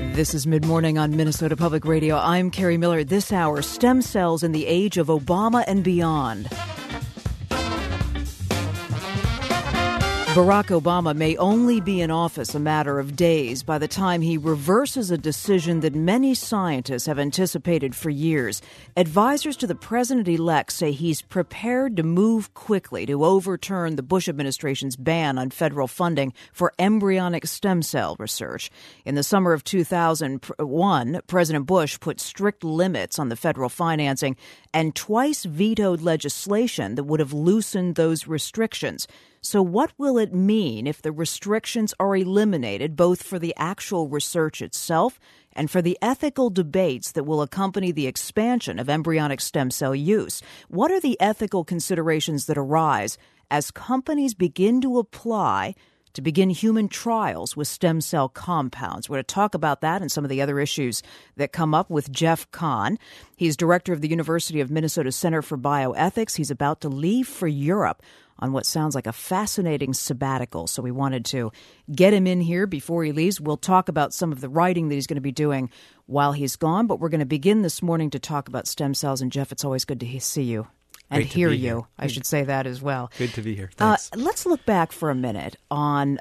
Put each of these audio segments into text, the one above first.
This is Mid-Morning on Minnesota Public Radio. I'm Carrie Miller. This hour, stem cells in the age of Obama and beyond. Barack Obama may only be in office a matter of days by the time he reverses a decision that many scientists have anticipated for years. Advisors to the president-elect say he's prepared to move quickly to overturn the Bush administration's ban on federal funding for embryonic stem cell research. In the summer of 2001, President Bush put strict limits on the federal financing and twice vetoed legislation that would have loosened those restrictions. So what will it mean if the restrictions are eliminated, both for the actual research itself and for the ethical debates that will accompany the expansion of embryonic stem cell use? What are the ethical considerations that arise as companies begin to apply to begin human trials with stem cell compounds? We're going to talk about that and some of the other issues that come up with Jeff Kahn. He's director of the University of Minnesota Center for Bioethics. He's about to leave for Europe on what sounds like a fascinating sabbatical. So we wanted to get him in here before he leaves. We'll talk about some of the writing that he's going to be doing while he's gone. But we're going to begin this morning to talk about stem cells. And Jeff, it's always good to see you. And hear you. I should say that as well. Good to be here. Thanks. Let's look back for a minute on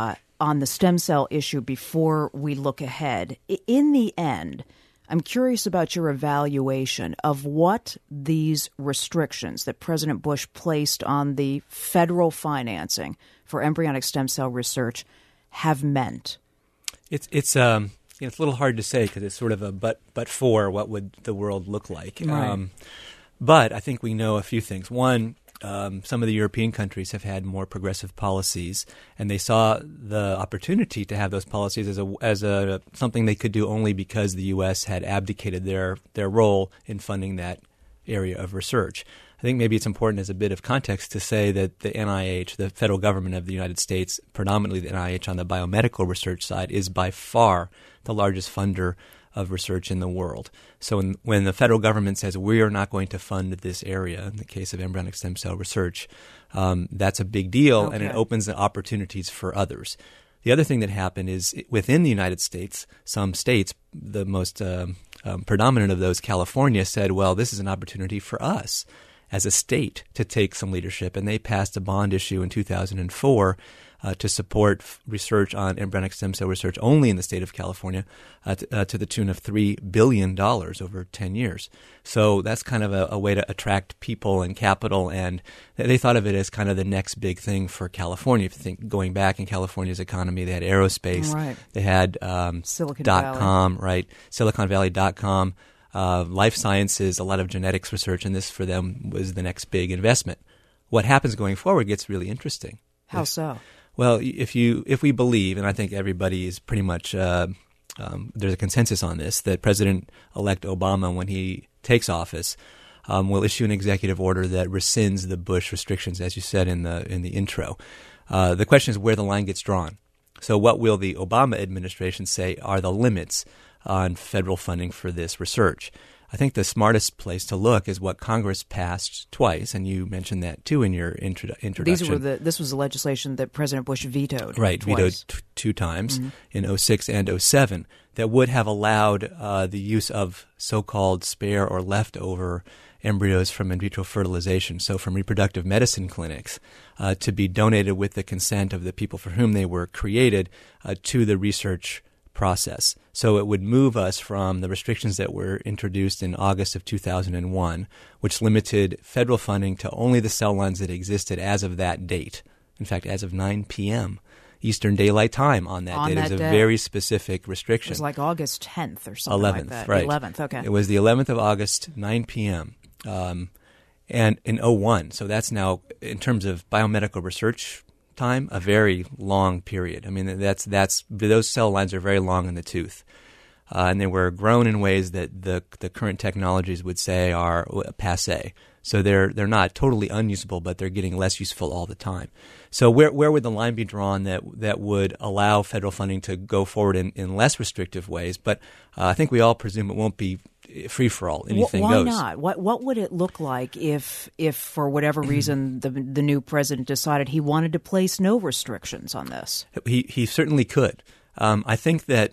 the stem cell issue before we look ahead. In the end, I'm curious about your evaluation of what these restrictions that President Bush placed on the federal financing for embryonic stem cell research have meant. It's a little hard to say because it's sort of a but for what would the world look like. Right. But I think we know a few things. One, some of the European countries have had more progressive policies, and they saw the opportunity to have those policies as a something they could do only because the U.S. had abdicated their role in funding that area of research. I think maybe it's important as a bit of context to say that the NIH, the federal government of the United States, predominantly the NIH on the biomedical research side, is by far the largest funder of research in the world. So when the federal government says we are not going to fund this area, in the case of embryonic stem cell research, that's a big deal, and it opens the opportunities for others. The other thing that happened is within the United States, some states, the most predominant of those, California, said, well, this is an opportunity for us as a state to take some leadership, and they passed a bond issue in 2004 to support research on embryonic stem cell research only in the state of California to the tune of $3 billion over 10 years. So that's kind of a way to attract people and capital, and they thought of it as kind of the next big thing for California. If you think going back in California's economy, they had aerospace, right. They had Silicon right? SiliconValley.com, life sciences, a lot of genetics research, and this for them was the next big investment. What happens going forward gets really interesting. How so? Well, if we believe, and I think everybody is pretty much there's a consensus on this, that President-elect Obama, when he takes office, will issue an executive order that rescinds the Bush restrictions, as you said in the intro. The question is where the line gets drawn. So what will the Obama administration say are the limits on federal funding for this research? I think the smartest place to look is what Congress passed twice, and you mentioned that too in your introduction. This was the legislation that President Bush vetoed. Right, twice. Vetoed two times in 2006 and 2007 that would have allowed the use of so-called spare or leftover embryos from in vitro fertilization, so from reproductive medicine clinics, to be donated with the consent of the people for whom they were created to the research process. So it would move us from the restrictions that were introduced in August of 2001, which limited federal funding to only the cell lines that existed as of that date. In fact, as of 9 p.m. Eastern Daylight Time on that date. It was a very specific restriction. It was like August 10th or something 11th, like that. Right. 11th, okay. It was the 11th of August, 9 p.m. And in 2001. So that's now, in terms of biomedical research time, a very long period. I mean, that's those cell lines are very long in the tooth, and they were grown in ways that the current technologies would say are passé. So they're not totally unusable, but they're getting less useful all the time. So where would the line be drawn that would allow federal funding to go forward in less restrictive ways? But I think we all presume it won't be free for all. Anything Why goes. not? What would it look like if for whatever reason the new president decided he wanted to place no restrictions on this? He certainly could. I think that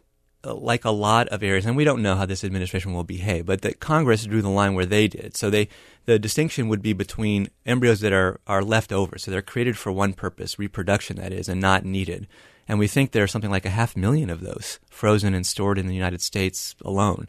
like a lot of areas, and we don't know how this administration will behave, but that Congress drew the line where they did. So the distinction would be between embryos that are left over, so they're created for one purpose, reproduction that is, and not needed. And we think there are something like 500,000 of those frozen and stored in the United States alone.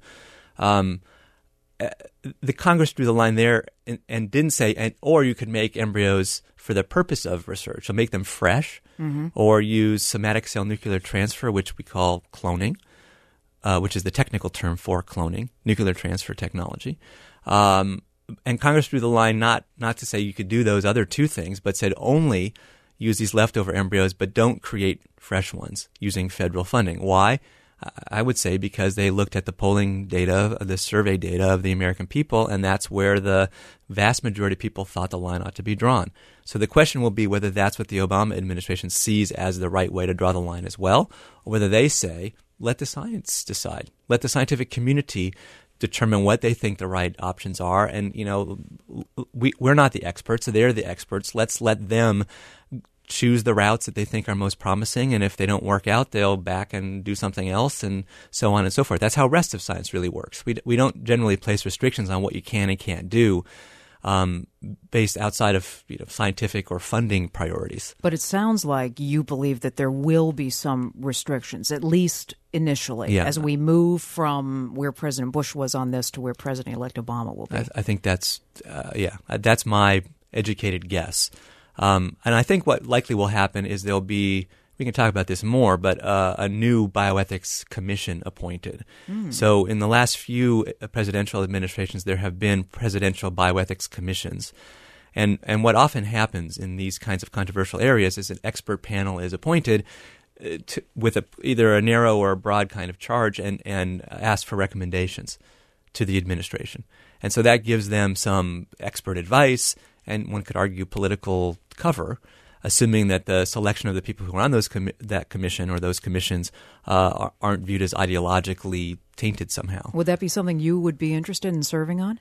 The Congress drew the line there and didn't say, or you could make embryos for the purpose of research, so make them fresh, or use somatic cell nuclear transfer, which we call cloning, which is the technical term for cloning, nuclear transfer technology. And Congress drew the line not to say you could do those other two things, but said only use these leftover embryos, but don't create fresh ones using federal funding. Why? I would say because they looked at the polling data, the survey data of the American people, and that's where the vast majority of people thought the line ought to be drawn. So the question will be whether that's what the Obama administration sees as the right way to draw the line as well, or whether they say, let the science decide. Let the scientific community determine what they think the right options are. And, we're not the experts. They're the experts. Let's let them choose the routes that they think are most promising, and if they don't work out, they'll back and do something else, and so on and so forth. That's how rest of science really works. We don't generally place restrictions on what you can and can't do based outside of scientific or funding priorities. But it sounds like you believe that there will be some restrictions, at least initially, as we move from where President Bush was on this to where President-elect Obama will be. I think that's my educated guess. And I think what likely will happen is there'll be, we can talk about this more, but a new bioethics commission appointed. So in the last few presidential administrations, there have been presidential bioethics commissions. And what often happens in these kinds of controversial areas is an expert panel is appointed with either a narrow or a broad kind of charge and ask for recommendations to the administration. And so that gives them some expert advice, and one could argue political cover, assuming that the selection of the people who are on that commission or those commissions aren't viewed as ideologically tainted somehow. Would that be something you would be interested in serving on?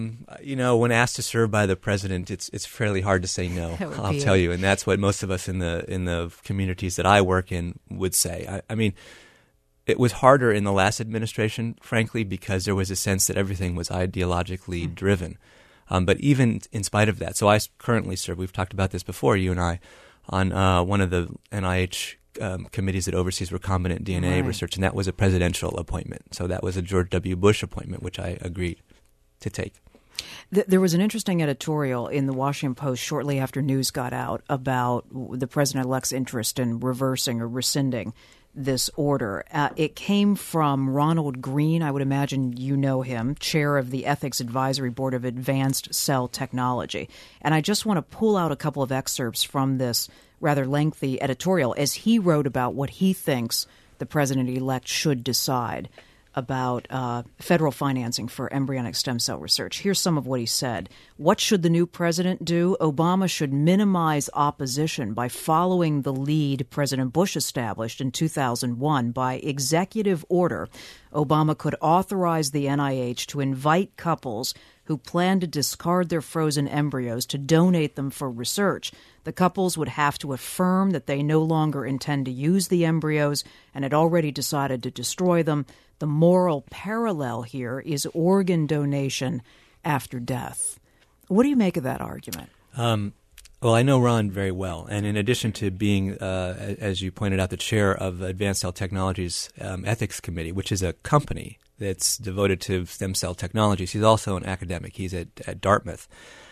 When asked to serve by the president, it's fairly hard to say no. I'll tell you, and that's what most of us in the communities that I work in would say. I mean, it was harder in the last administration, frankly, because there was a sense that everything was ideologically driven. But even in spite of that, so I currently serve, we've talked about this before, you and I, on one of the NIH committees that oversees recombinant DNA research, and that was a presidential appointment. So that was a George W. Bush appointment, which I agreed to take. There was an interesting editorial in the Washington Post shortly after news got out about the president-elect's interest in reversing or rescinding this order. It came from Ronald Green. I would imagine you know him, chair of the Ethics Advisory Board of Advanced Cell Technology. And I just want to pull out a couple of excerpts from this rather lengthy editorial as he wrote about what he thinks the president-elect should decide about federal financing for embryonic stem cell research. Here's some of what he said. What should the new president do? Obama should minimize opposition by following the lead President Bush established in 2001 by executive order. Obama could authorize the NIH to invite couples who plan to discard their frozen embryos to donate them for research. The couples would have to affirm that they no longer intend to use the embryos and had already decided to destroy them. The moral parallel here is organ donation after death. What do you make of that argument? Well, I know Ron very well, and in addition to being, as you pointed out, the chair of Advanced Cell Technologies Ethics Committee, which is a company that's devoted to stem cell technologies, he's also an academic. He's at Dartmouth.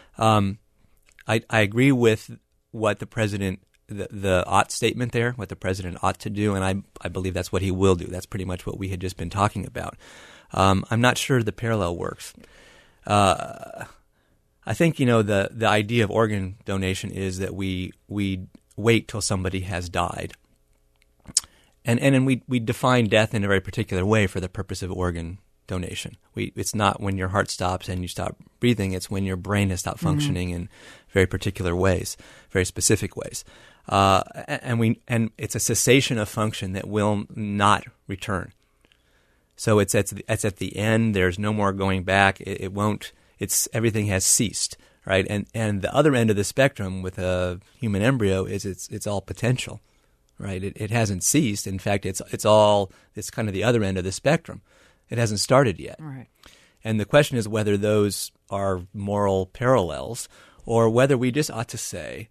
I agree with what the president, the ought statement there, what the president ought to do, and I believe that's what he will do. That's pretty much what we had just been talking about. I'm not sure the parallel works. I think, the idea of organ donation is that we wait till somebody has died. And we define death in a very particular way for the purpose of organ donation. It's not when your heart stops and you stop breathing. It's when your brain has stopped functioning in very particular ways, very specific ways. And it's a cessation of function that will not return. So it's at the end. There's no more going back. It won't. Everything has ceased, right? And the other end of the spectrum with a human embryo is it's all potential, right? It hasn't ceased. In fact, it's kind of the other end of the spectrum. It hasn't started yet. Right. And the question is whether those are moral parallels or whether we just ought to say,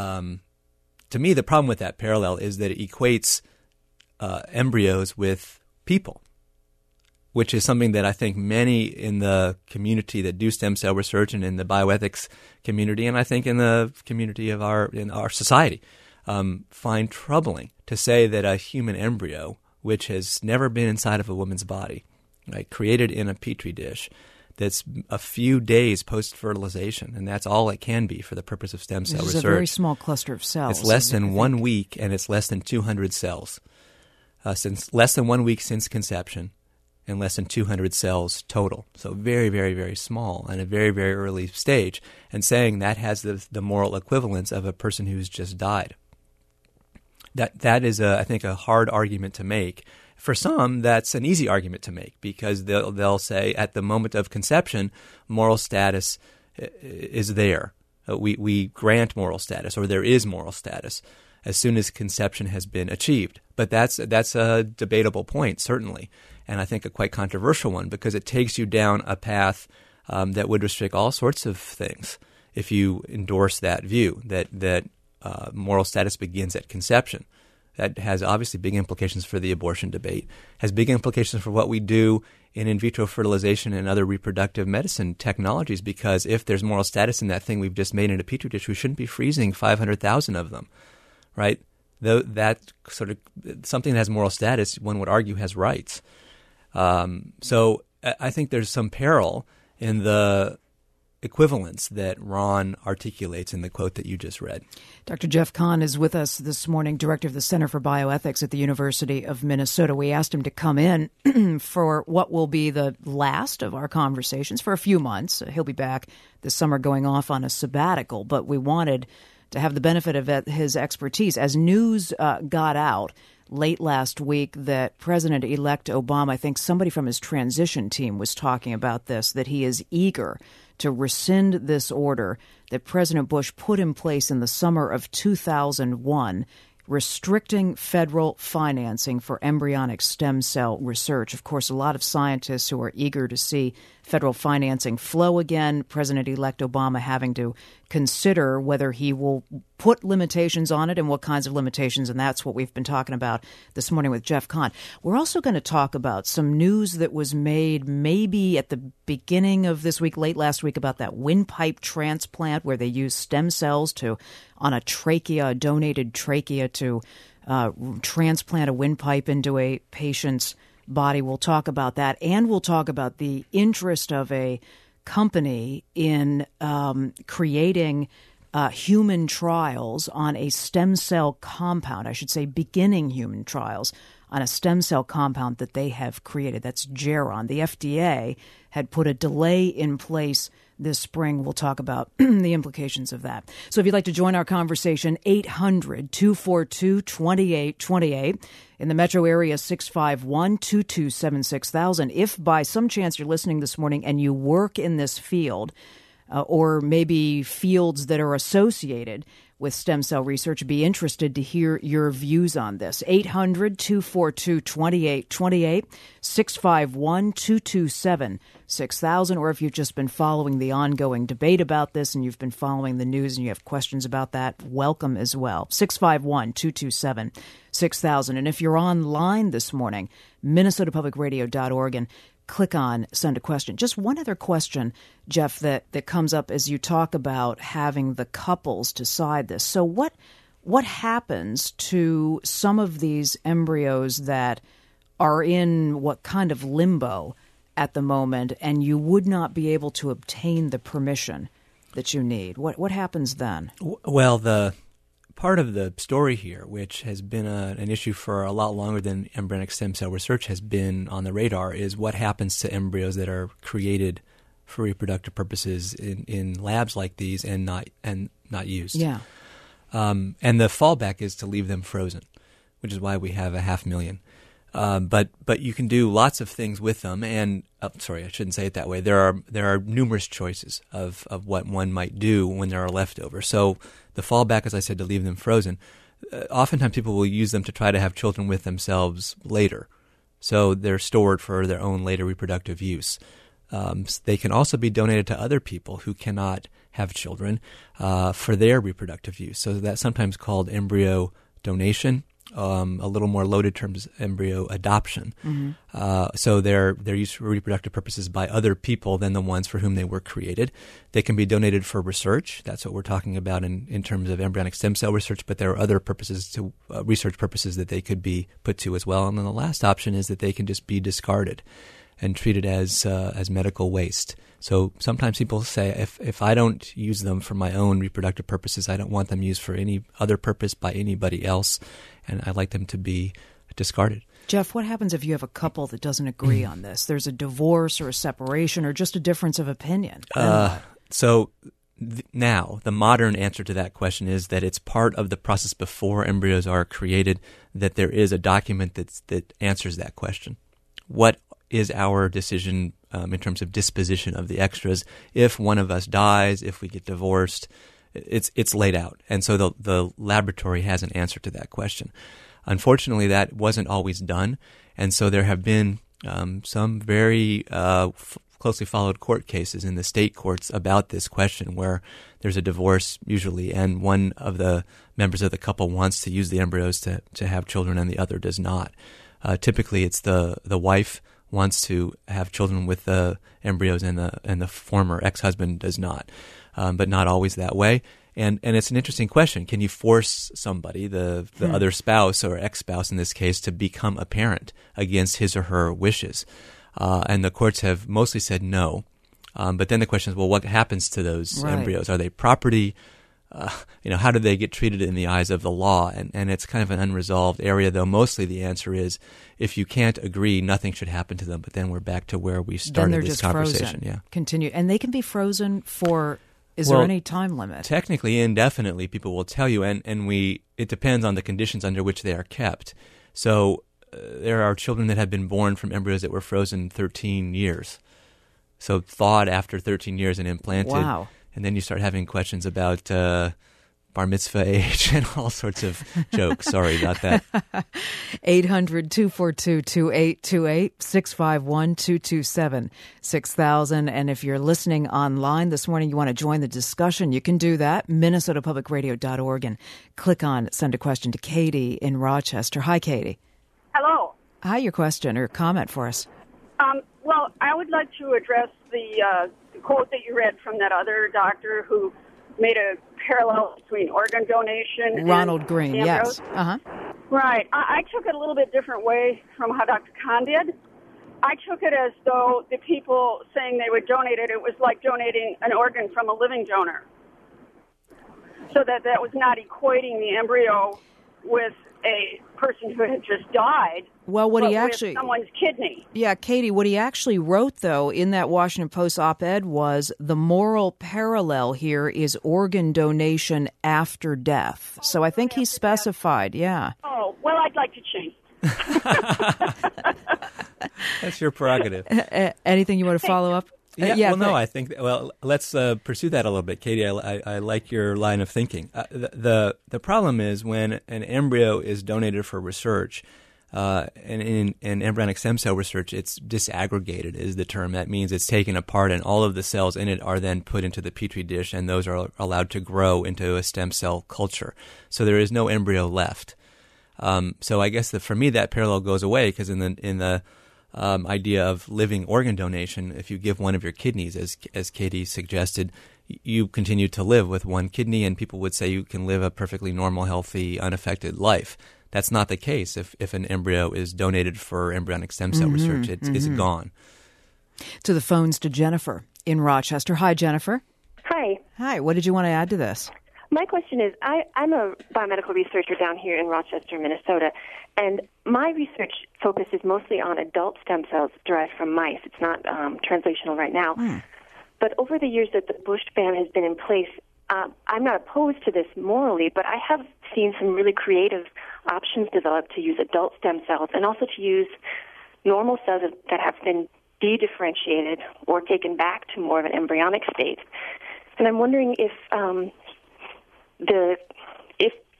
to me, the problem with that parallel is that it equates embryos with people, which is something that I think many in the community that do stem cell research and in the bioethics community, and I think in the community of in our society, find troubling to say that a human embryo, which has never been inside of a woman's body, right, created in a petri dish, that's a few days post-fertilization, and that's all it can be for the purpose of stem cell research. It's a very small cluster of cells. It's less than 1 week, and it's less than 200 cells. Since less than 1 week since conception, and less than 200 cells total. So very, very, very small and a very, very early stage, and saying that has the moral equivalence of a person who's just died. That is, I think, a hard argument to make. For some, that's an easy argument to make because they'll say at the moment of conception, moral status is there. We grant moral status, or there is moral status as soon as conception has been achieved. But that's a debatable point, certainly, and I think a quite controversial one because it takes you down a path that would restrict all sorts of things if you endorse that view that moral status begins at conception. That has obviously big implications for the abortion debate, has big implications for what we do in vitro fertilization and other reproductive medicine technologies, because if there's moral status in that thing we've just made in a petri dish, we shouldn't be freezing 500,000 of them, right? Though that sort of something that has moral status, one would argue, has rights. So I think there's some peril in the equivalence that Ron articulates in the quote that you just read. Dr. Jeff Kahn is with us this morning, director of the Center for Bioethics at the University of Minnesota. We asked him to come in for what will be the last of our conversations for a few months. He'll be back this summer going off on a sabbatical, but we wanted to have the benefit of his expertise. As news got out late last week that President-elect Obama, I think somebody from his transition team was talking about this, that he is eager to rescind this order that President Bush put in place in the summer of 2001, restricting federal financing for embryonic stem cell research. Of course, a lot of scientists who are eager to see federal financing flow again, President-elect Obama having to consider whether he will put limitations on it and what kinds of limitations, and that's what we've been talking about this morning with Jeff Kahn. We're also going to talk about some news that was made maybe at the beginning of this week, late last week, about that windpipe transplant where they use stem cells on a trachea, a donated trachea, to transplant a windpipe into a patient's body. We'll talk about that, and we'll talk about the interest of a company in creating human trials on a stem cell compound, I should say beginning human trials on a stem cell compound that they have created. That's Geron. The FDA had put a delay in place this spring. We'll talk about the implications of that. So if you'd like to join our conversation, 800-242-2828. In the metro area, 651-227-6000. If by some chance you're listening this morning and you work in this field, or maybe fields that are associated with stem cell research, be interested to hear your views on this. 800-242-2828, 651-227-6000, or if you've just been following the ongoing debate about this and you've been following the news and you have questions about that, welcome as well. 651-227-6000. And if you're online this morning, minnesotapublicradio.org, and click on Send a Question. Just one other question, Jeff, that comes up as you talk about having the couples decide this. So what happens to some of these embryos that are in what kind of limbo at the moment and you would not be able to obtain the permission that you need? What happens then? Well, the part of the story here, which has been an issue for a lot longer than embryonic stem cell research has been on the radar, is what happens to embryos that are created for reproductive purposes in labs like these and not used. Yeah. And the fallback is to leave them frozen, which is why we have 500,000. But you can do lots of things with them, and sorry, I shouldn't say it that way. There are numerous choices of what one might do when there are leftovers. So the fallback, as I said, to leave them frozen. oftentimes people will use them to try to have children with themselves later. So they're stored for their own later reproductive use. They can also be donated to other people who cannot have children for their reproductive use. So that's sometimes called embryo donation. A little more loaded term is embryo adoption. So they're used for reproductive purposes by other people than the ones for whom they were created. They can be donated for research. That's what we're talking about in terms of embryonic stem cell research, but there are other purposes to research purposes that they could be put to as well. And then the last option is that they can just be discarded and treated as medical waste. So sometimes people say, if I don't use them for my own reproductive purposes, I don't want them used for any other purpose by anybody else, and I like them to be discarded. Jeff, what happens if you have a couple that doesn't agree on this? There's a divorce or a separation or just a difference of opinion. Now, the modern answer to that question is that it's part of the process before embryos are created, that there is a document that answers that question. What is our decision in terms of disposition of the extras? If one of us dies, if we get divorced, it's laid out. And so the laboratory has an answer to that question. Unfortunately, that wasn't always done. And so there have been some very closely followed court cases in the state courts about this question, where there's a divorce usually, and one of the members of the couple wants to use the embryos to have children and the other does not. Typically, it's the wife wants to have children with the embryos and the former ex-husband does not, but not always that way. And it's an interesting question. Can you force somebody, the other spouse or ex-spouse in this case, to become a parent against his or her wishes? And the courts have mostly said no. But then the question is, well, what happens to those embryos? Are they property? How do they get treated in the eyes of the law? And it's kind of an unresolved area, though mostly the answer is, if you can't agree, nothing should happen to them. But then we're back to where we started this conversation. Frozen. Yeah. Continue. And they can be frozen for, is there any time limit? Technically, indefinitely, people will tell you, and it depends on the conditions under which they are kept. So there are children that have been born from embryos that were frozen 13 years. So thawed after 13 years and implanted. Wow. And then you start having questions about bar mitzvah age and all sorts of jokes. Sorry about that. 800-242-2828, 651-227-6000. And if you're listening online this morning, you want to join the discussion, you can do that. MinnesotaPublicRadio.org and click on Send a Question to Katie in Rochester. Hi, Katie. Hello. Hi, your question or comment for us. Well, I would like to address the quote that you read from that other doctor who made a parallel between organ donation Ronald and Green, embryos. yes. Uh-huh. Right. I took it a little bit different way from how Dr. Kahn did. I took it as though the people saying they would donate it, it was like donating an organ from a living donor. So that was not equating the embryo with a person who had just died. Well, what but he actually, with someone's kidney. Yeah, Katie, what he actually wrote, though, in that Washington Post op-ed was the moral parallel here is organ donation after death. So I think he specified, yeah. Oh, well, I'd like to change. That's your prerogative. Anything you want to follow up? No, I think, let's pursue that a little bit. Katie, I like your line of thinking. The problem is when an embryo is donated for research, and in embryonic stem cell research, it's disaggregated is the term. That means it's taken apart and all of the cells in it are then put into the Petri dish and those are allowed to grow into a stem cell culture. So there is no embryo left. So I guess for me that parallel goes away because in the idea of living organ donation, if you give one of your kidneys, as Katie suggested, you continue to live with one kidney, and people would say you can live a perfectly normal, healthy, unaffected life. That's not the case. If an embryo is donated for embryonic stem cell research, it's gone. To the phones to Jennifer in Rochester. Hi, Jennifer. Hi. Hi. What did you want to add to this? My question is, I'm a biomedical researcher down here in Rochester, Minnesota, and my research focuses mostly on adult stem cells derived from mice. It's not translational right now. But over the years that the Bush ban has been in place, I'm not opposed to this morally, but I have seen some really creative options developed to use adult stem cells and also to use normal cells that have been de-differentiated or taken back to more of an embryonic state. And I'm wondering if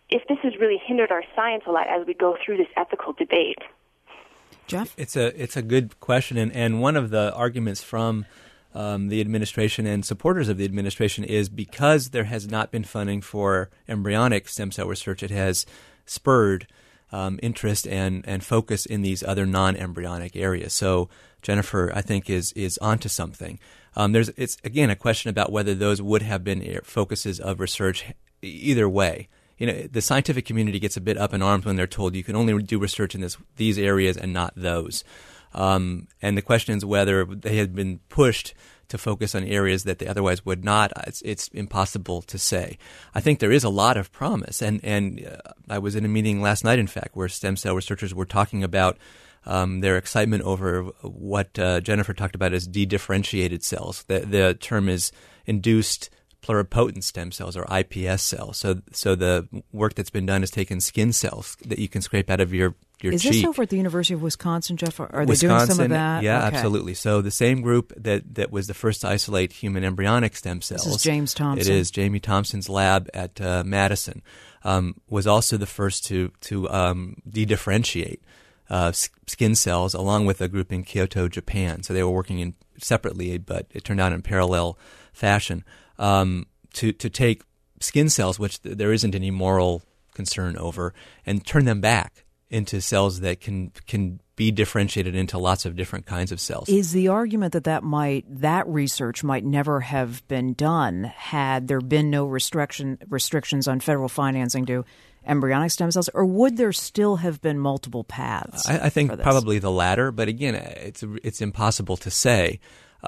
if this has really hindered our science a lot as we go through this ethical debate. Jeff? It's a good question, and one of the arguments from the administration and supporters of the administration is because there has not been funding for embryonic stem cell research, it has spurred interest and focus in these other non-embryonic areas. So Jennifer, I think, is onto something. It's again a question about whether those would have been focuses of research either way. The scientific community gets a bit up in arms when they're told you can only do research in these areas and not those. And the question is whether they had been pushed to focus on areas that they otherwise would not. It's impossible to say. I think there is a lot of promise. And I was in a meeting last night, in fact, where stem cell researchers were talking about their excitement over what Jennifer talked about as dedifferentiated cells. The term is induced pluripotent stem cells, or IPS cells. So the work that's been done is taken skin cells that you can scrape out of your cheek. Is this over at the University of Wisconsin, Jeff? Are they Wisconsin, doing some of that? Yeah, okay. Absolutely. So the same group that was the first to isolate human embryonic stem cells. This is James Thompson. It is. Jamie Thompson's lab at Madison was also the first to dedifferentiate skin cells, along with a group in Kyoto, Japan. So they were working separately, but it turned out in parallel fashion. To take skin cells, which there isn't any moral concern over, and turn them back into cells that can be differentiated into lots of different kinds of cells. Is the argument that research might never have been done had there been no restrictions on federal financing to embryonic stem cells, or would there still have been multiple paths? I think probably the latter, but again, it's impossible to say.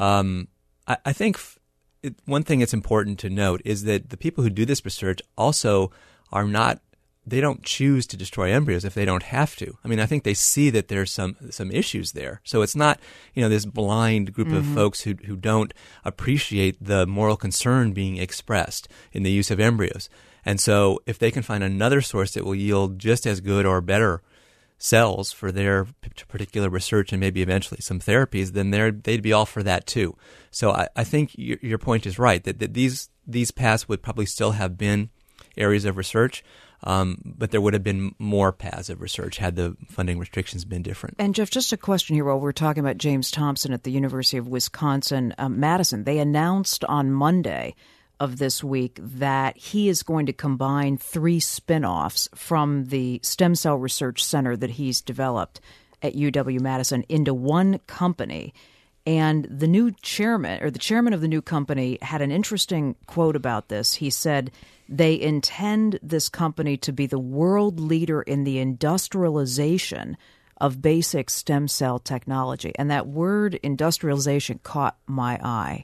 I think one thing that's important to note is that the people who do this research also they don't choose to destroy embryos if they don't have to. I mean, I think they see that there's some issues there. So it's not, this blind group of folks who don't appreciate the moral concern being expressed in the use of embryos. And so if they can find another source that will yield just as good or better cells for their particular research and maybe eventually some therapies, then they'd be all for that too. So I think your point is right, that these paths would probably still have been areas of research, but there would have been more paths of research had the funding restrictions been different. And Jeff, just a question here while we're talking about James Thompson at the University of Wisconsin, Madison. They announced on Monday of this week that he is going to combine 3 spinoffs from the Stem Cell Research Center that he's developed at UW-Madison into one company. And the new chairman, or the chairman of the new company, had an interesting quote about this. He said they intend this company to be the world leader in the industrialization of basic stem cell technology. And that word industrialization caught my eye.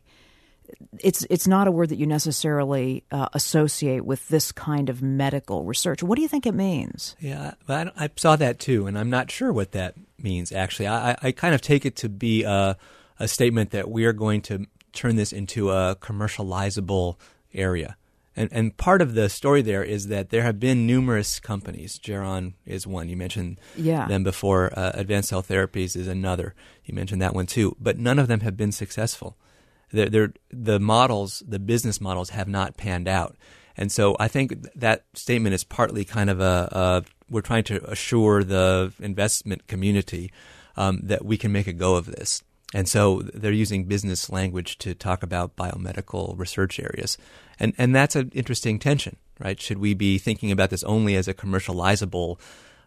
It's not a word that you necessarily associate with this kind of medical research. What do you think it means? Yeah, I saw that too, and I'm not sure what that means, actually. I kind of take it to be a statement that we are going to turn this into a commercializable area. And part of the story there is that there have been numerous companies. Geron is one. You mentioned them before. Advanced Cell Therapies is another. You mentioned that one too. But none of them have been successful. The business models have not panned out. And so I think that statement is partly kind of we're trying to assure the investment community that we can make a go of this. And so they're using business language to talk about biomedical research areas. And that's an interesting tension, right? Should we be thinking about this only as a commercializable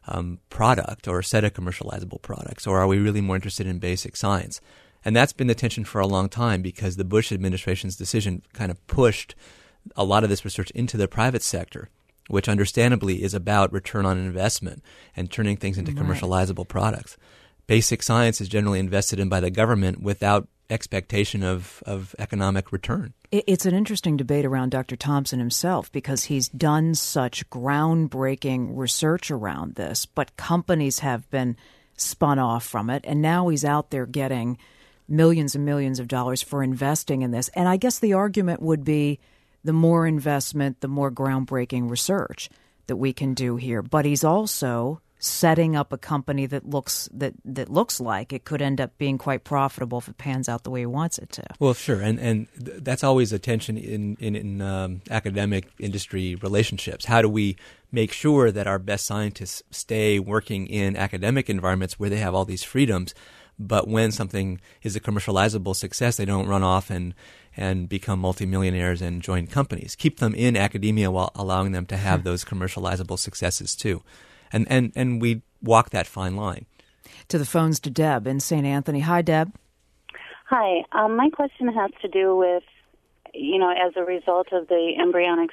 product or a set of commercializable products, or are we really more interested in basic science? And that's been the tension for a long time because the Bush administration's decision kind of pushed a lot of this research into the private sector, which understandably is about return on investment and turning things into commercializable products. Basic science is generally invested in by the government without expectation of economic return. It's an interesting debate around Dr. Thompson himself because he's done such groundbreaking research around this, but companies have been spun off from it, and now he's out there getting millions and millions of dollars for investing in this. And I guess the argument would be the more investment, the more groundbreaking research that we can do here. But he's also setting up a company that looks like it could end up being quite profitable if it pans out the way he wants it to. Well, sure, and that's always a tension in academic industry relationships. How do we make sure that our best scientists stay working in academic environments where they have all these freedoms, but when something is a commercializable success, they don't run off and become multimillionaires and join companies. Keep them in academia while allowing them to have those commercializable successes too. And we walk that fine line. To the phones to Deb in St. Anthony. Hi, Deb. Hi. My question has to do with, as a result of the embryonic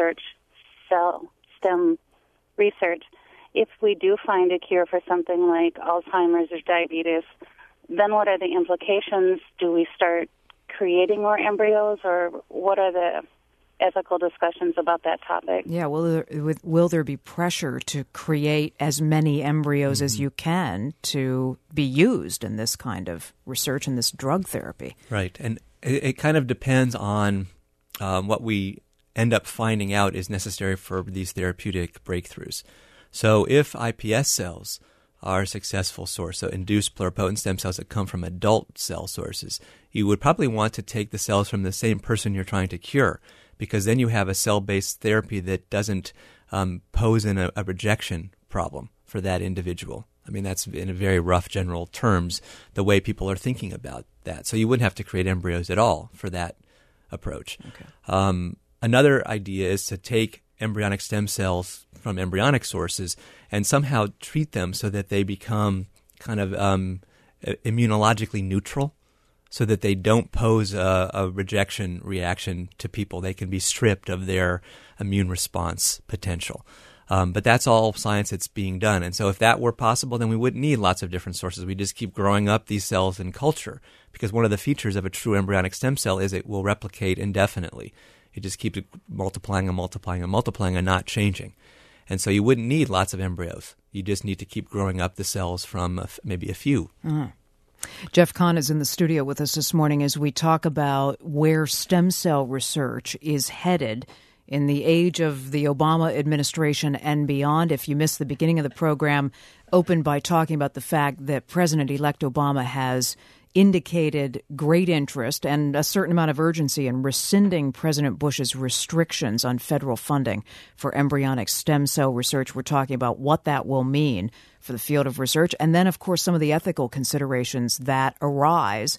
stem research, if we do find a cure for something like Alzheimer's or diabetes, then what are the implications? Do we start creating more embryos, or what are the ethical discussions about that topic? Yeah, will there be pressure to create as many embryos as you can to be used in this kind of research and this drug therapy? Right, and it kind of depends on what we end up finding out is necessary for these therapeutic breakthroughs. So if iPS cells are a successful source, so induced pluripotent stem cells that come from adult cell sources, you would probably want to take the cells from the same person you're trying to cure, because then you have a cell-based therapy that doesn't pose in a rejection problem for that individual. I mean, that's in a very rough general terms the way people are thinking about that. So you wouldn't have to create embryos at all for that approach. Okay. Another idea is to take embryonic stem cells from embryonic sources and somehow treat them so that they become kind of immunologically neutral, so that they don't pose a rejection reaction to people. They can be stripped of their immune response potential. But that's all science that's being done. And so if that were possible, then we wouldn't need lots of different sources. We just keep growing up these cells in culture, because one of the features of a true embryonic stem cell is it will replicate indefinitely. It just keeps multiplying and multiplying and multiplying and not changing. And so you wouldn't need lots of embryos. You just need to keep growing up the cells from maybe a few. Mm-hmm. Jeff Kahn is in the studio with us this morning as we talk about where stem cell research is headed in the age of the Obama administration and beyond. If you missed the beginning of the program, opened by talking about the fact that President-elect Obama has indicated great interest and a certain amount of urgency in rescinding President Bush's restrictions on federal funding for embryonic stem cell research. We're talking about what that will mean for the field of research. And then, of course, some of the ethical considerations that arise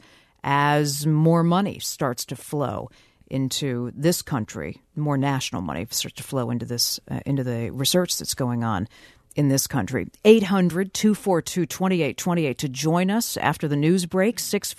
as more money starts to flow into this country, more national money starts to flow into this, into the research that's going on in this country. 800-242-2828 to join us after the news break,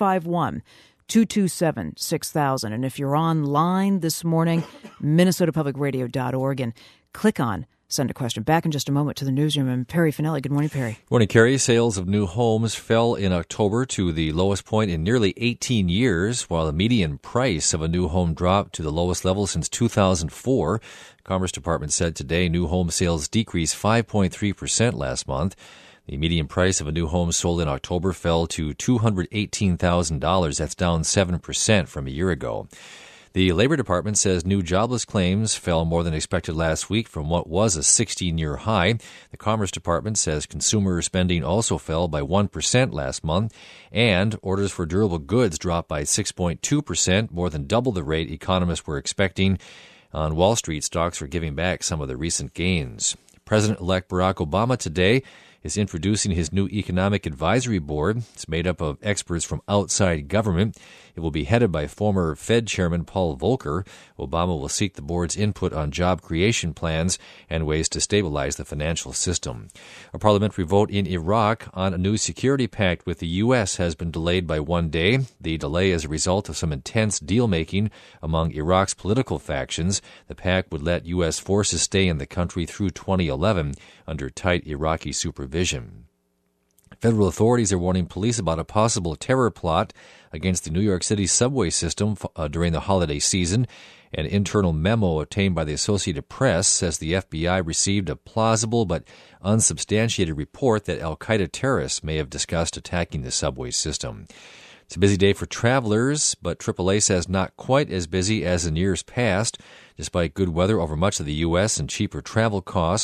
651-227-6000. And if you're online this morning, minnesotapublicradio.org, and click on Send a Question. Back in just a moment to the newsroom. And Perry Finelli. Good morning, Perry. Good morning, Carrie. Sales of new homes fell in October to the lowest point in nearly 18 years, while the median price of a new home dropped to the lowest level since 2004. Commerce Department said today new home sales decreased 5.3% last month. The median price of a new home sold in October fell to $218,000. That's down 7% from a year ago. The Labor Department says new jobless claims fell more than expected last week from what was a 16-year high. The Commerce Department says consumer spending also fell by 1% last month, and orders for durable goods dropped by 6.2%, more than double the rate economists were expecting. On Wall Street, stocks are giving back some of the recent gains. President-elect Barack Obama today is introducing his new Economic Advisory Board. It's made up of experts from outside government. It will be headed by former Fed Chairman Paul Volcker. Obama will seek the board's input on job creation plans and ways to stabilize the financial system. A parliamentary vote in Iraq on a new security pact with the U.S. has been delayed by 1 day. The delay is a result of some intense deal-making among Iraq's political factions. The pact would let U.S. forces stay in the country through 2011 under tight Iraqi supervision. Federal authorities are warning police about a possible terror plot against the New York City subway system during the holiday season. An internal memo obtained by the Associated Press says the FBI received a plausible but unsubstantiated report that al-Qaeda terrorists may have discussed attacking the subway system. It's a busy day for travelers, but AAA says not quite as busy as in years past. Despite good weather over much of the U.S. and cheaper travel costs,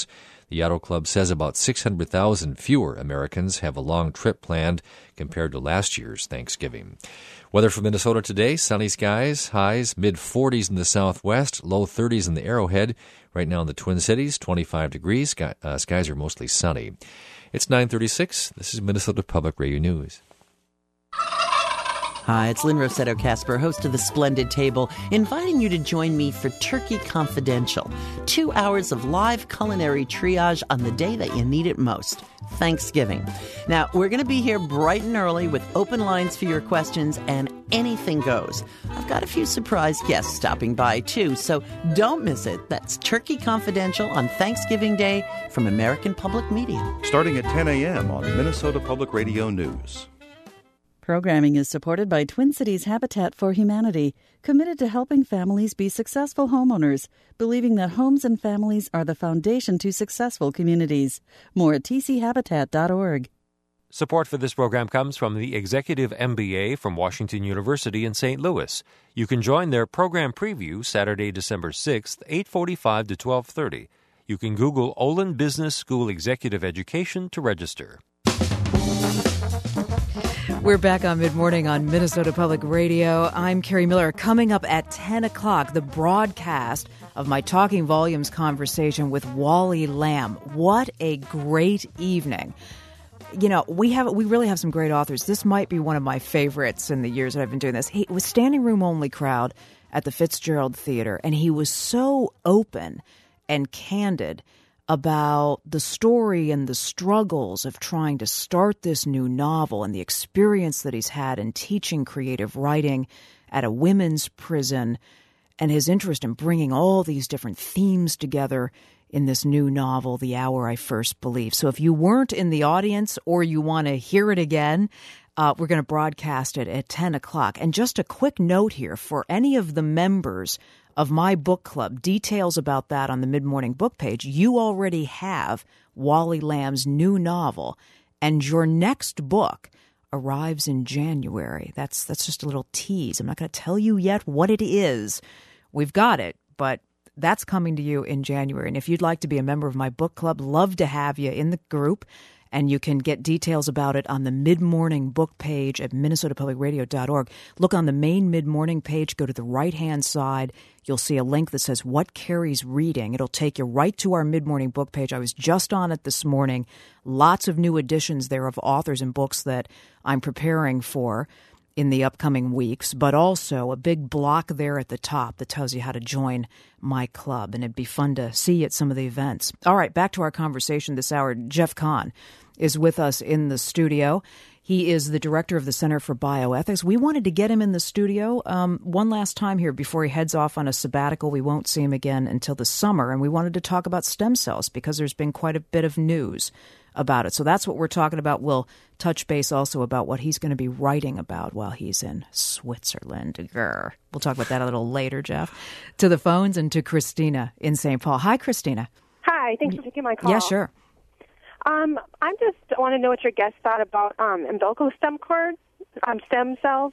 The Yaddle Club says about 600,000 fewer Americans have a long trip planned compared to last year's Thanksgiving. Weather for Minnesota today, sunny skies, highs mid-40s in the southwest, low 30s in the Arrowhead. Right now in the Twin Cities, 25 degrees. Skies are mostly sunny. It's 9:36. This is Minnesota Public Radio News. Hi, it's Lynn Rossetto Kasper, host of The Splendid Table, inviting you to join me for Turkey Confidential. 2 hours of live culinary triage on the day that you need it most, Thanksgiving. Now, we're going to be here bright and early with open lines for your questions, and anything goes. I've got a few surprise guests stopping by, too, so don't miss it. That's Turkey Confidential on Thanksgiving Day from American Public Media. Starting at 10 a.m. on Minnesota Public Radio News. Programming is supported by Twin Cities Habitat for Humanity, committed to helping families be successful homeowners, believing that homes and families are the foundation to successful communities. More at tchabitat.org. Support for this program comes from the Executive MBA from Washington University in St. Louis. You can join their program preview Saturday, December 6th, 8:45 to 12:30. You can Google Olin Business School Executive Education to register. We're back on Mid-Morning on Minnesota Public Radio. I'm Carrie Miller. Coming up at 10 o'clock, the broadcast of my Talking Volumes conversation with Wally Lamb. What a great evening. You know, we really have some great authors. This might be one of my favorites in the years that I've been doing this. It was standing room only crowd at the Fitzgerald Theater, and he was so open and candid about the story and the struggles of trying to start this new novel and the experience that he's had in teaching creative writing at a women's prison and his interest in bringing all these different themes together in this new novel, The Hour I First Believed. So if you weren't in the audience or you want to hear it again, we're going to broadcast it at 10 o'clock. And just a quick note here for any of the members of my book club, details about that on the Mid-Morning book page. You already have Wally Lamb's new novel, and your next book arrives in January. That's just a little tease. I'm not going to tell you yet what it is. We've got it, but that's coming to you in January. And if you'd like to be a member of my book club, love to have you in the group. And you can get details about it on the Mid-Morning book page at minnesotapublicradio.org. Look on the main Mid-Morning page, go to the right-hand side. You'll see a link that says What Carrie's Reading. It'll take you right to our Mid-Morning book page. I was just on it this morning. Lots of new editions there of authors and books that I'm preparing for in the upcoming weeks, but also a big block there at the top that tells you how to join my club, and it'd be fun to see you at some of the events. All right, back to our conversation this hour. Jeff Kahn is with us in the studio. He is the director of the Center for Bioethics. We wanted to get him in the studio one last time here before he heads off on a sabbatical. We won't see him again until the summer, and we wanted to talk about stem cells because there's been quite a bit of news about it. So that's what we're talking about. We'll touch base also about what he's going to be writing about while he's in Switzerland. Grr. We'll talk about that a little later, Jeff. To the phones and to Christina in St. Paul. Hi, Christina. Hi. Thanks for taking my call. Yeah, sure. I just want to know what your guest thought about umbilical stem cells.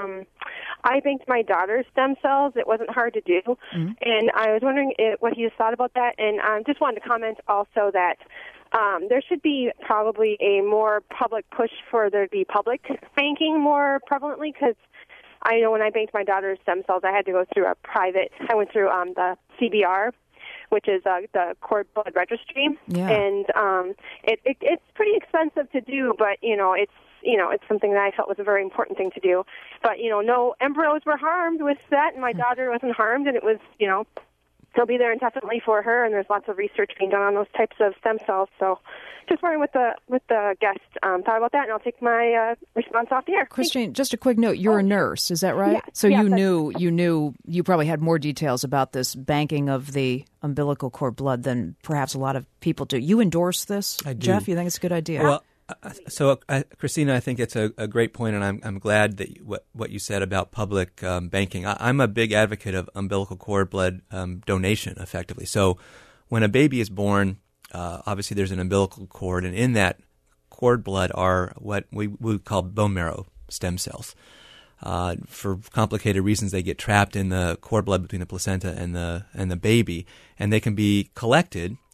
I banked my daughter's stem cells. It wasn't hard to do. Mm-hmm. And I was wondering what he thought about that. And just wanted to comment also that there should be probably a more public push for there to be public banking more prevalently, because I know when I banked my daughter's stem cells, I had to go through I went through the CBR, which is the cord blood registry. Yeah. And it's pretty expensive to do, but, it's something that I felt was a very important thing to do. But, no embryos were harmed with that, and my daughter wasn't harmed, and it was, they'll be there indefinitely for her, and there's lots of research being done on those types of stem cells. So just wondering what the guest thought about that, and I'll take my response off the air. Christine, just a quick note. You're a nurse, is that right? Yeah. So you probably had more details about this banking of the umbilical cord blood than perhaps a lot of people do. You endorse this, I do. Jeff? You think it's a good idea? Well, Christina, I think it's a great point, and I'm glad that what you said about public banking. I'm a big advocate of umbilical cord blood donation, effectively. So when a baby is born, obviously there's an umbilical cord, and in that cord blood are what we would call bone marrow stem cells. For complicated reasons, they get trapped in the cord blood between the placenta and the baby, and they can be collected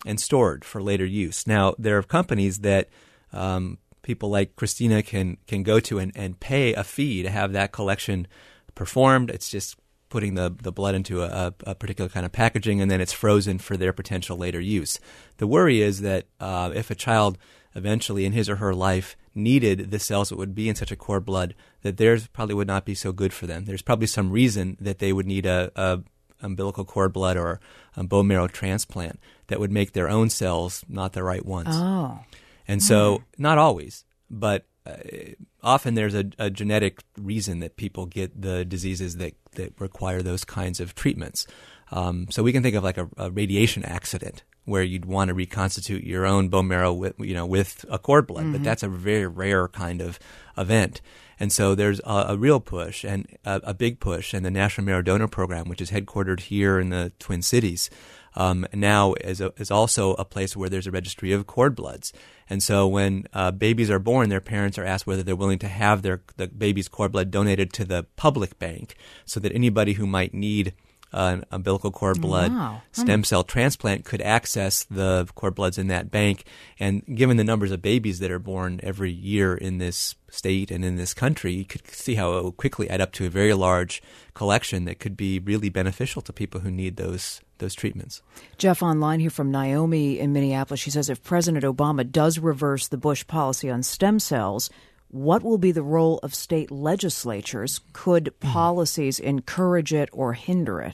and stored for later use. Now, there are companies that people like Christina can go to and pay a fee to have that collection performed. It's just putting the blood into a particular kind of packaging, and then it's frozen for their potential later use. The worry is that if a child eventually in his or her life needed the cells that would be in such a cord blood, that theirs probably would not be so good for them. There's probably some reason that they would need a umbilical cord blood or a bone marrow transplant that would make their own cells not the right ones. Oh. And so, not always, but often there's a genetic reason that people get the diseases that require those kinds of treatments. So we can think of like a radiation accident where you'd want to reconstitute your own bone marrow with a cord blood, but that's a very rare kind of event. And so there's a real push and a big push, and the National Marrow Donor Program, which is headquartered here in the Twin Cities, now is also a place where there's a registry of cord bloods. And so when babies are born, their parents are asked whether they're willing to have the baby's cord blood donated to the public bank so that anybody who might need an umbilical cord blood stem cell transplant could access the cord bloods in that bank. And given the numbers of babies that are born every year in this state and in this country, you could see how it would quickly add up to a very large collection that could be really beneficial to people who need those treatments. Jeff, online here from Naomi in Minneapolis, she says if President Obama does reverse the Bush policy on stem cells, what will be the role of state legislatures? Could policies encourage it or hinder it?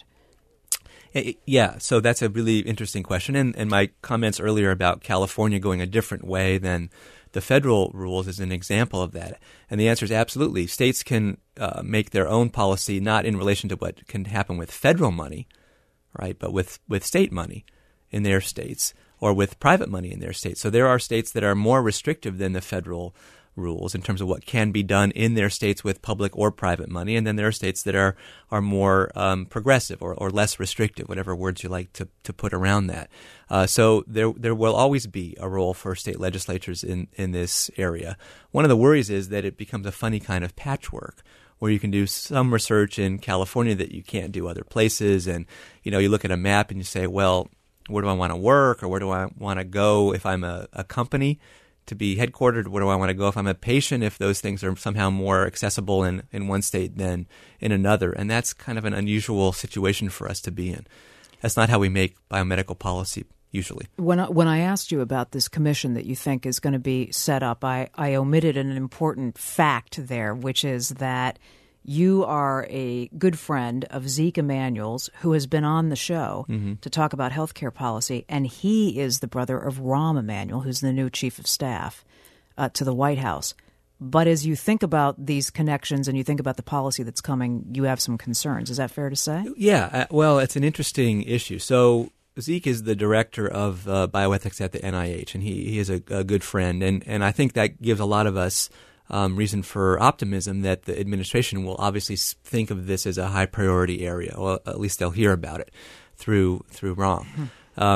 Yeah, so that's a really interesting question. And my comments earlier about California going a different way than the federal rules is an example of that. And the answer is absolutely. States can make their own policy, not in relation to what can happen with federal money, right, but with state money in their states or with private money in their states. So there are states that are more restrictive than the federal rules in terms of what can be done in their states with public or private money, and then there are states that are more progressive or less restrictive, whatever words you like to put around that. So there will always be a role for state legislatures in this area. One of the worries is that it becomes a funny kind of patchwork where you can do some research in California that you can't do other places, and you look at a map and you say, well, where do I want to work, or where do I want to go if I'm a company to be headquartered? Where do I want to go if I'm a patient, if those things are somehow more accessible in one state than in another? And that's kind of an unusual situation for us to be in. That's not how we make biomedical policy usually. When I asked you about this commission that you think is going to be set up, I omitted an important fact there, which is that you are a good friend of Zeke Emanuel's, who has been on the show to talk about healthcare policy, and he is the brother of Rahm Emanuel, who's the new chief of staff to the White House. But as you think about these connections and you think about the policy that's coming, you have some concerns. Is that fair to say? Yeah, well, it's an interesting issue. So Zeke is the director of bioethics at the NIH, and he is a good friend, and I think that gives a lot of us reason for optimism that the administration will obviously think of this as a high priority area, or at least they'll hear about it through Rahm.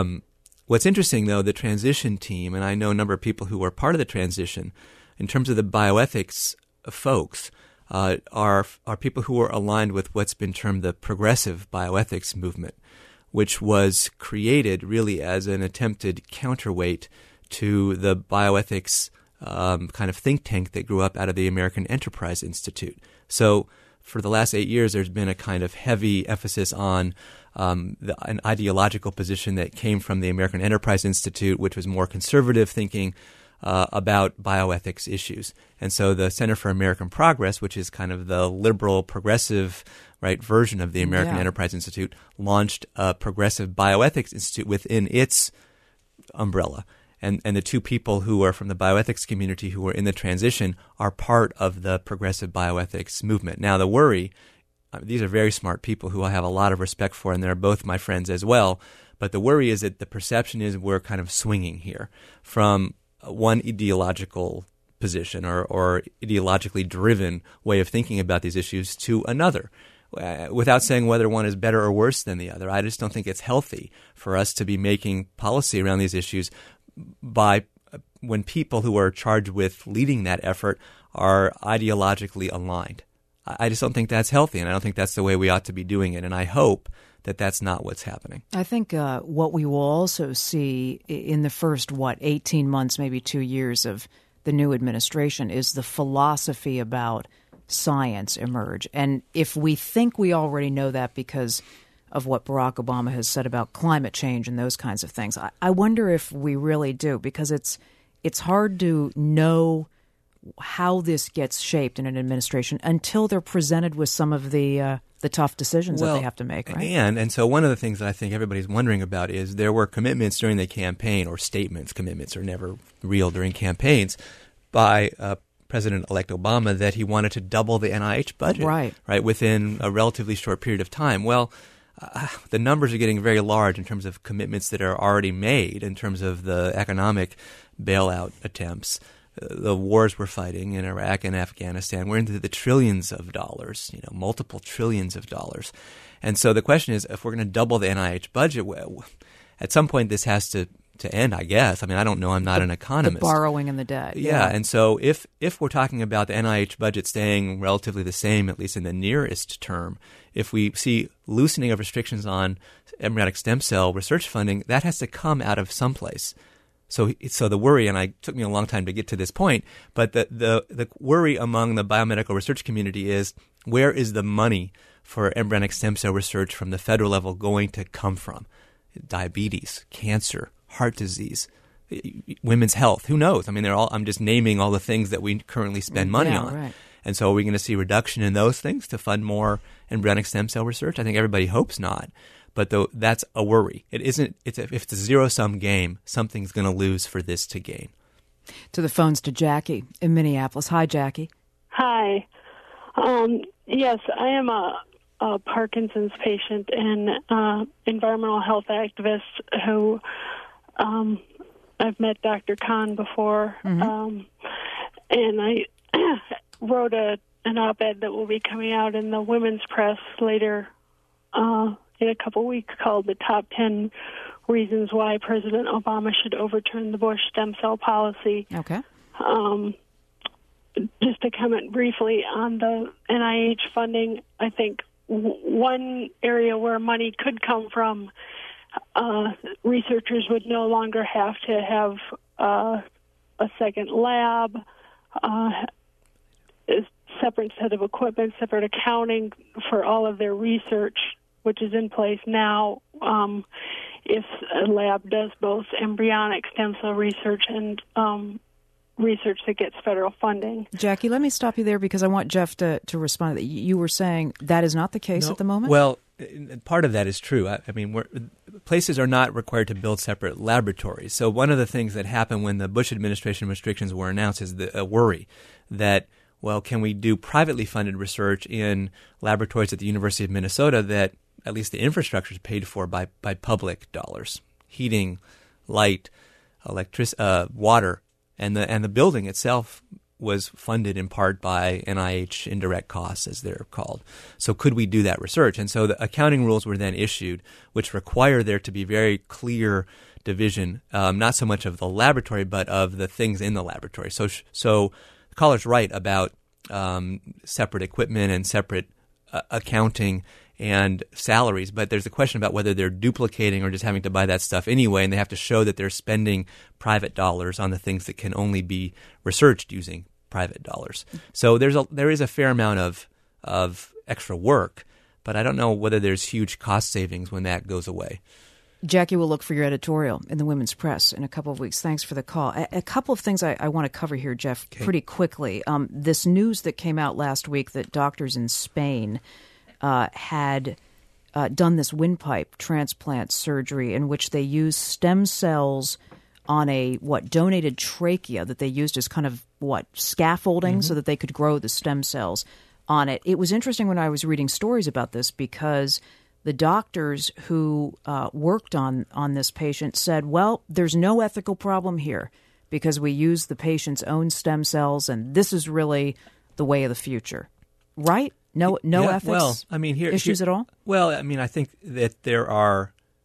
What's interesting, though, the transition team, and I know a number of people who were part of the transition, in terms of the bioethics folks, are people who are aligned with what's been termed the progressive bioethics movement, which was created really as an attempted counterweight to the bioethics kind of think tank that grew up out of the American Enterprise Institute. So for the last 8 years, there's been a kind of heavy emphasis on an ideological position that came from the American Enterprise Institute, which was more conservative thinking about bioethics issues. And so the Center for American Progress, which is kind of the liberal, progressive version of the American Enterprise Institute, launched a progressive bioethics institute within its umbrella. And the two people who are from the bioethics community who are in the transition are part of the progressive bioethics movement. Now, the worry, these are very smart people who I have a lot of respect for, and they're both my friends as well. But the worry is that the perception is we're kind of swinging here from one ideological position or ideologically driven way of thinking about these issues to another, without saying whether one is better or worse than the other. I just don't think it's healthy for us to be making policy around these issues by when people who are charged with leading that effort are ideologically aligned. I just don't think that's healthy, and I don't think that's the way we ought to be doing it. And I hope that that's not what's happening. I think what we will also see in the first, 18 months, maybe 2 years of the new administration is the philosophy about science emerge. And if we think we already know that because of what Barack Obama has said about climate change and those kinds of things, I wonder if we really do, because it's hard to know how this gets shaped in an administration until they're presented with some of the tough decisions that they have to make, right? And so one of the things that I think everybody's wondering about is there were commitments during the campaign, or statements. Commitments are never real during campaigns, by President-elect Obama that he wanted to double the NIH budget, right, within a relatively short period of time. Well, the numbers are getting very large in terms of commitments that are already made in terms of the economic bailout attempts. The wars we're fighting in Iraq and Afghanistan, we're into the trillions of dollars, multiple trillions of dollars. And so the question is, if we're going to double the NIH budget, at some point this has to end, I guess. I mean, I don't know. I'm not an economist. The borrowing and the debt. Yeah. And so if we're talking about the NIH budget staying relatively the same, at least in the nearest term, if we see loosening of restrictions on embryonic stem cell research funding, that has to come out of someplace. So the worry, and it took me a long time to get to this point, but the worry among the biomedical research community is, where is the money for embryonic stem cell research from the federal level going to come from? Diabetes, cancer, heart disease, women's health. Who knows? I mean, I'm just naming all the things that we currently spend money on. Right. And so are we going to see reduction in those things to fund more embryonic stem cell research? I think everybody hopes not. But that's a worry. It isn't. If it's a zero-sum game, something's going to lose for this to gain. To the phones to Jackie in Minneapolis. Hi, Jackie. Hi. Yes, I am a Parkinson's patient and environmental health activist who I've met Dr. Khan before, and I wrote an op-ed that will be coming out in the women's press later in a couple weeks, called The Top 10 Reasons Why President Obama Should Overturn the Bush Stem Cell Policy. Okay. Just to comment briefly on the NIH funding, I think one area where money could come from, researchers would no longer have to have a second lab, a separate set of equipment, separate accounting for all of their research, which is in place now. If a lab does both embryonic stem cell research and research that gets federal funding. Jackie, let me stop you there because I want Jeff to respond. You were saying that is not the case at the moment? Well, part of that is true. I mean, places are not required to build separate laboratories. So one of the things that happened when the Bush administration restrictions were announced is a worry that, well, can we do privately funded research in laboratories at the University of Minnesota that at least the infrastructure is paid for by public dollars, heating, light, water, and the building itself was funded in part by NIH indirect costs, as they're called. So could we do that research? And so the accounting rules were then issued, which require there to be very clear division, not so much of the laboratory, but of the things in the laboratory. So the caller's right about separate equipment and separate accounting and salaries, but there's a question about whether they're duplicating or just having to buy that stuff anyway, and they have to show that they're spending private dollars on the things that can only be researched using private dollars. So there is a fair amount of extra work, but I don't know whether there's huge cost savings when that goes away. Jackie will look for your editorial in the Women's Press in a couple of weeks. Thanks for the call. A couple of things I want to cover here, Jeff, pretty quickly. This news that came out last week that doctors in Spain had done this windpipe transplant surgery in which they used stem cells on a donated trachea that they used as kind of scaffolding so that they could grow the stem cells on it. It was interesting when I was reading stories about this because the doctors who worked on this patient said, well, there's no ethical problem here because we use the patient's own stem cells and this is really the way of the future. Right? No ethics issues at all? Well, I mean, I think that there are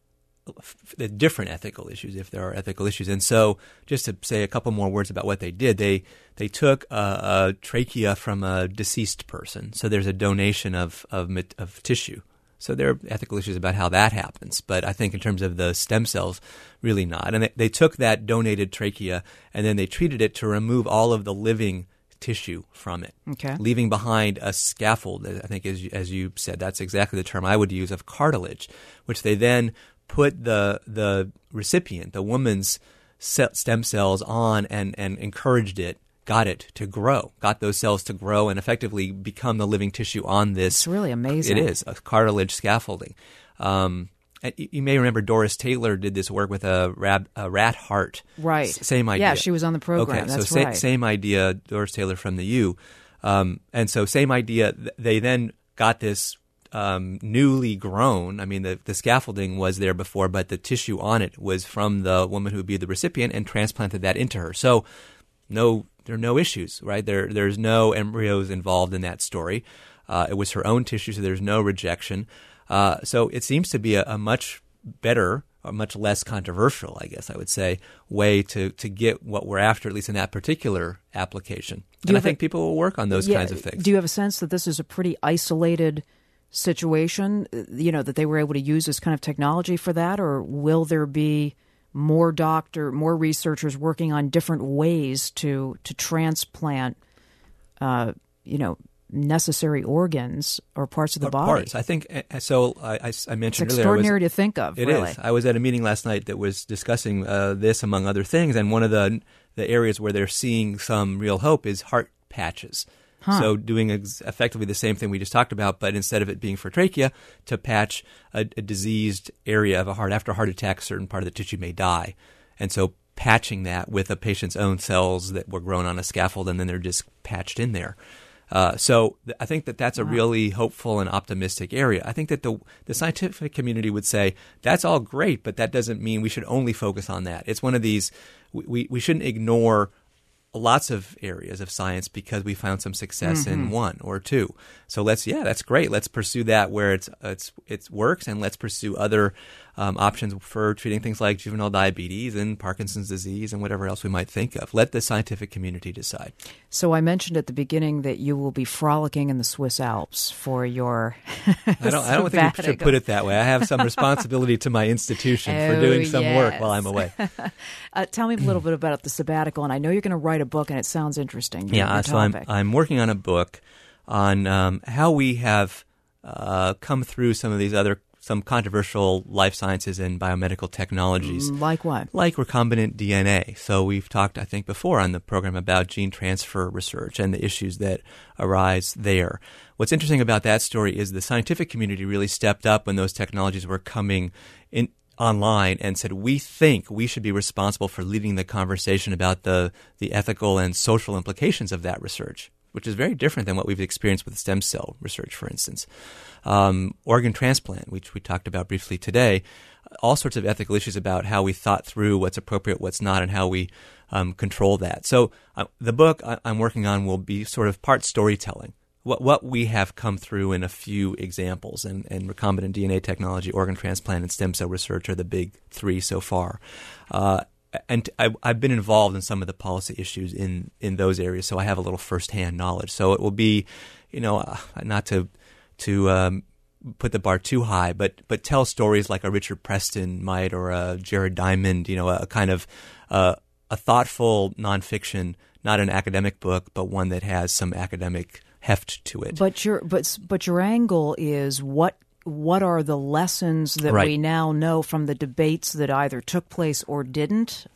the different ethical issues, if there are ethical issues. And so just to say a couple more words about what they did, they took a trachea from a deceased person. So there's a donation of tissue. So there are ethical issues about how that happens. But I think in terms of the stem cells, really not. And they took that donated trachea and then they treated it to remove all of the living tissue from it, leaving behind a scaffold, I think, as you said, that's exactly the term I would use, of cartilage, which they then put the recipient, the woman's stem cells on and encouraged it, got those cells to grow and effectively become the living tissue on this. It's really amazing. It is, a cartilage scaffolding. You may remember Doris Taylor did this work with a rat heart. Right. Same idea. Yeah, she was on the program. Okay, that's so right. Same idea, Doris Taylor from the U. And so same idea. They then got this newly grown. I mean, the scaffolding was there before, but the tissue on it was from the woman who would be the recipient and transplanted that into her. So there are no issues, right? There's no embryos involved in that story. It was her own tissue, so there's no rejection. So it seems to be a much better, or much less controversial, I guess I would say, way to get what we're after, at least in that particular application. And I think people will work on those kinds of things. Do you have a sense that this is a pretty isolated situation, that they were able to use this kind of technology for that, or will there be more researchers working on different ways to transplant, necessary organs or parts of the body? Parts. I think so. I mentioned it's earlier. Extraordinary to think of. It really is. I was at a meeting last night that was discussing this, among other things, and one of the areas where they're seeing some real hope is heart patches. So doing effectively the same thing we just talked about, but instead of it being for trachea, to patch a diseased area of a heart. After a heart attack, a certain part of the tissue may die. And so patching that with a patient's own cells that were grown on a scaffold, and then they're just patched in there. So I think that's a really hopeful and optimistic area. I think that the scientific community would say, that's all great, but that doesn't mean we should only focus on that. It's one of these, we shouldn't ignore lots of areas of science because we found some success in one or two. So that's great. Let's pursue that where it works, and let's pursue other options for treating things like juvenile diabetes and Parkinson's disease and whatever else we might think of. Let the scientific community decide. So I mentioned at the beginning that you will be frolicking in the Swiss Alps for your I don't think you should put it that way. I have some responsibility to my institution for doing some work while I'm away. Tell me a little bit about the sabbatical, and I know you're going to write a book, and it sounds interesting. So I'm working on a book on how we have come through some controversial life sciences and biomedical technologies. Like what? Like recombinant DNA. So we've talked, I think, before on the program about gene transfer research and the issues that arise there. What's interesting about that story is the scientific community really stepped up when those technologies were coming in online and said, we think we should be responsible for leading the conversation about the ethical and social implications of that research, which is very different than what we've experienced with stem cell research, for instance. Organ transplant, which we talked about briefly today, all sorts of ethical issues about how we thought through what's appropriate, what's not, and how we control that. So the book I'm working on will be sort of part storytelling, what we have come through in a few examples, and recombinant DNA technology, organ transplant, and stem cell research are the big three so far. And I've been involved in some of the policy issues in those areas, so I have a little firsthand knowledge. So it will be, not to put the bar too high, but tell stories like a Richard Preston might, or a Jared Diamond, a kind of a thoughtful nonfiction, not an academic book, but one that has some academic heft to it. But your angle is what are the lessons that we now know from the debates that either took place or didn't?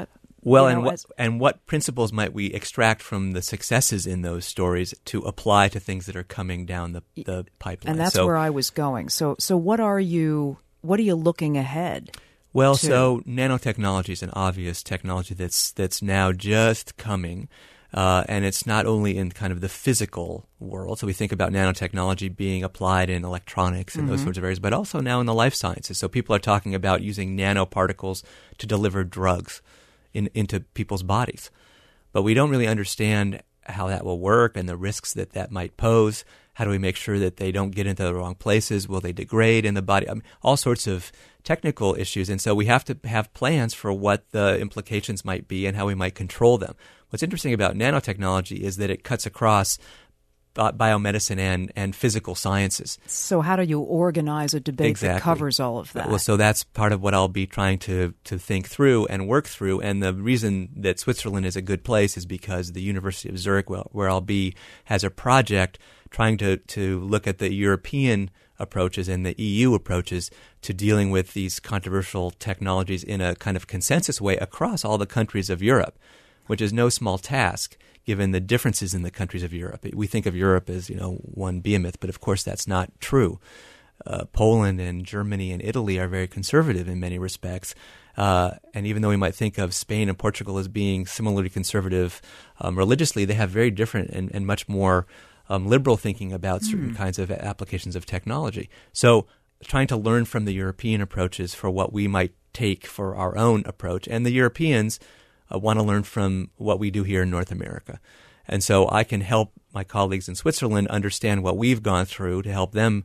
What principles might we extract from the successes in those stories to apply to things that are coming down the pipeline? And that's where I was going. So what are you looking ahead? Well, so nanotechnology is an obvious technology that's now just coming. And it's not only in kind of the physical world. So we think about nanotechnology being applied in electronics and those sorts of areas, but also now in the life sciences. So people are talking about using nanoparticles to deliver drugs into people's bodies. But we don't really understand how that will work and the risks that might pose. How do we make sure that they don't get into the wrong places? Will they degrade in the body? I mean, all sorts of technical issues. And so we have to have plans for what the implications might be and how we might control them. What's interesting about nanotechnology is that it cuts across biomedicine and physical sciences. So how do you organize a debate that covers all of that? Well, so that's part of what I'll be trying to think through and work through. And the reason that Switzerland is a good place is because the University of Zurich, where I'll be, has a project trying to look at the European approaches and the EU approaches to dealing with these controversial technologies in a kind of consensus way across all the countries of Europe, which is no small task given the differences in the countries of Europe. We think of Europe as, one behemoth, but of course that's not true. Poland and Germany and Italy are very conservative in many respects. And even though we might think of Spain and Portugal as being similarly conservative religiously, they have very different and much more liberal thinking about certain kinds of applications of technology. So trying to learn from the European approaches for what we might take for our own approach. And the Europeans want to learn from what we do here in North America. And so I can help my colleagues in Switzerland understand what we've gone through to help them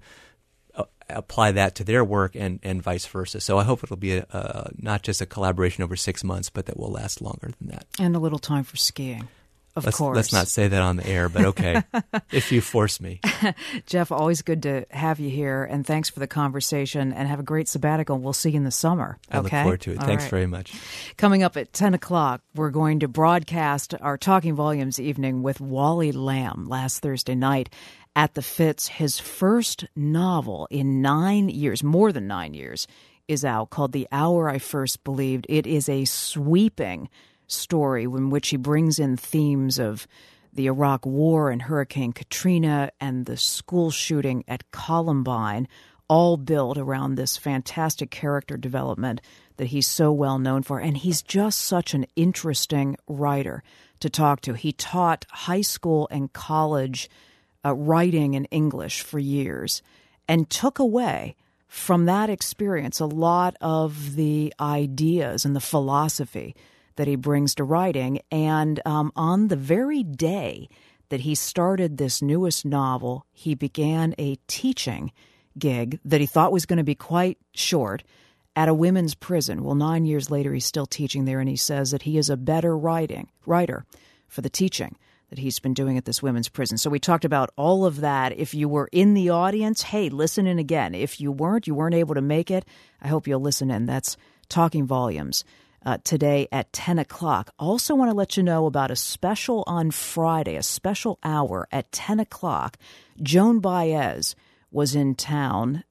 apply that to their work and vice versa. So I hope it'll be not just a collaboration over 6 months, but that will last longer than that. And a little time for skiing. Of course. Let's not say that on the air, but okay, if you force me. Jeff, always good to have you here, and thanks for the conversation, and have a great sabbatical. We'll see you in the summer. I look forward to it. Thanks very much. Coming up at 10 o'clock, we're going to broadcast our Talking Volumes evening with Wally Lamb last Thursday night at the Fitz. His first novel in 9 years, more than 9 years, is out, called The Hour I First Believed. It is a sweeping story in which he brings in themes of the Iraq War and Hurricane Katrina and the school shooting at Columbine, all built around this fantastic character development that he's so well known for. And he's just such an interesting writer to talk to. He taught high school and college writing in English for years and took away from that experience a lot of the ideas and the philosophy that he brings to writing. And on the very day that he started this newest novel, he began a teaching gig that he thought was going to be quite short at a women's prison. Well, 9 years later, he's still teaching there, and he says that he is a better writer for the teaching that he's been doing at this women's prison. So we talked about all of that. If you were in the audience, hey, listen in again. If you weren't able to make it, I hope you'll listen in. That's Talking Volumes. Today at 10 o'clock. Also want to let you know about a special on Friday, a special hour at 10 o'clock. Joan Baez was in town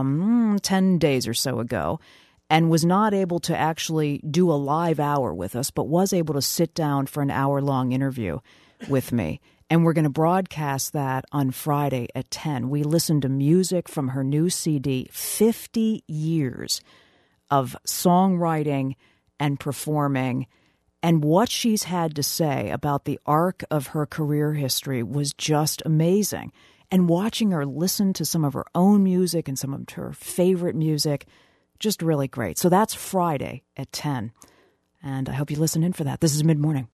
10 days or so ago and was not able to actually do a live hour with us, but was able to sit down for an hour-long interview with me. And we're going to broadcast that on Friday at 10. We listened to music from her new CD, 50 years of songwriting and performing, and what she's had to say about the arc of her career history was just amazing. And watching her listen to some of her own music and some of her favorite music, just really great. So that's Friday at 10, and I hope you listen in for that. This is Mid-Morning.